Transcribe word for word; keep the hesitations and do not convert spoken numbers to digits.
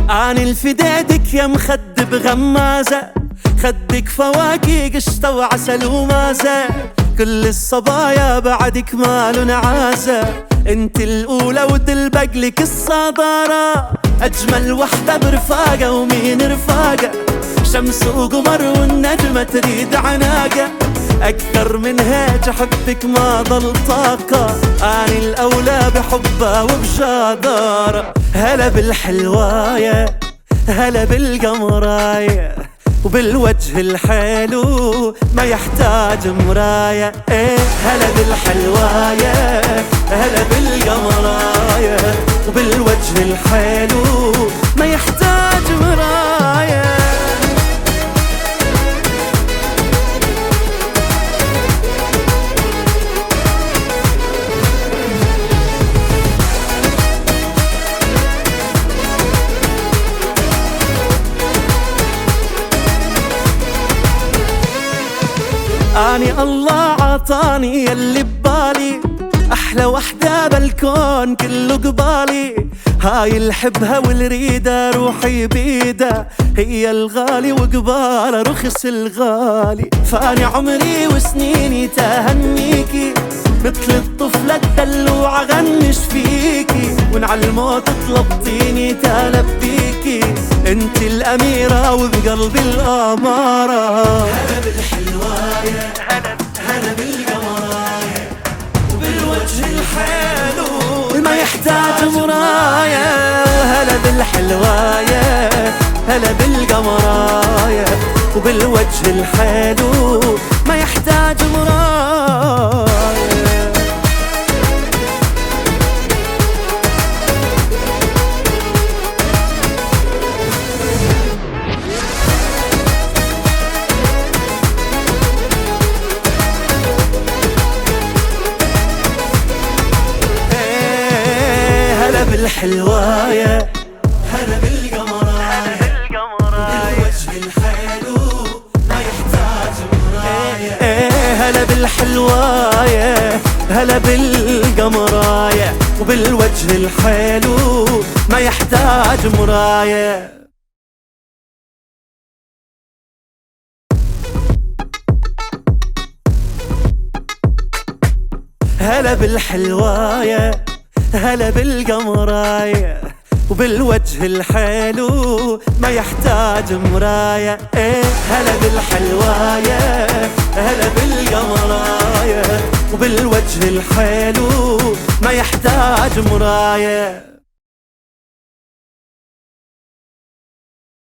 أنا الفدادك يا مخد بغمازة، خدك فواكه قشطة وعسل ومازة، كل الصبايا بعدك مالو نعازة، انت الأولى وتلبقلك الصدارة، أجمل وحدة برفاقة ومين رفاقة، شمس وقمر والنجمة تريد عناقة، أكثر من هيك حبك ما ضل طاقة، أنا الأولى بحبها وبجدارة. هلا بالحلواية هلا بالقمراية وبالوجه الحلو ما يحتاج مراية، ايه هلا بالحلواية هلا بالقمراية وبالوجه الحلو ما يحتاج مراية. أني الله عطاني يلي ببالي، أحلى وحدة بالكون كله قبالي، هاي الحبها والريدة روحي بيدا، هي الغالي وقبالها رخص الغالي، فأني عمري وسنيني تهنيكي، مثل الطفلة الدلوعة غنش فيكي، وإن عالموت طلبتيني تلبيكي، انت الأميرة وبقلبي الأمارة. هلا بالحلواية هلا بالقمراية وبالوجه الحلو ما يحتاج مراية، هلا بالحلواية هلا بالقمراية وبالوجه الحلو ما يحتاج مراية. هلا بالحلواية هلا بالقمراية وبالوجه الحلو ما يحتاج مراية، هلا بالحلواية هلا بالقمراية وبالوجه الحلو ما يحتاج مراية. هلا بالحلواية هلا بالقمراية وبالوجه الحلو ما يحتاج مراية، ايه هلا بالحلواية هلا بالقمراية وبالوجه الحلو ما يحتاج مراية.